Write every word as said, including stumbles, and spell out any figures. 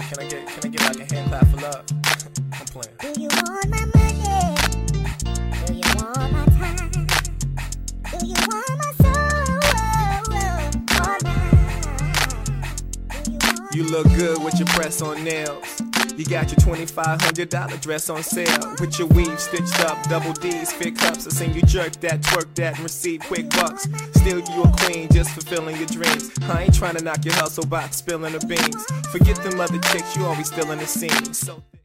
Can I get, can I get like a hand clap for love? I'm playing. Do you want my money? Do you want my time? Do you want my soul? Or mine? Do you want You look good with your press on nails. You got your twenty-five hundred dollar dress on sale. With your weave stitched up, double D's, fit cups. I seen you jerk that, twerk that, and receive quick bucks. Still you a queen, just fulfilling your dreams. I ain't trying to knock your hustle by spilling the beans. Forget them other chicks, you always still in the scene. So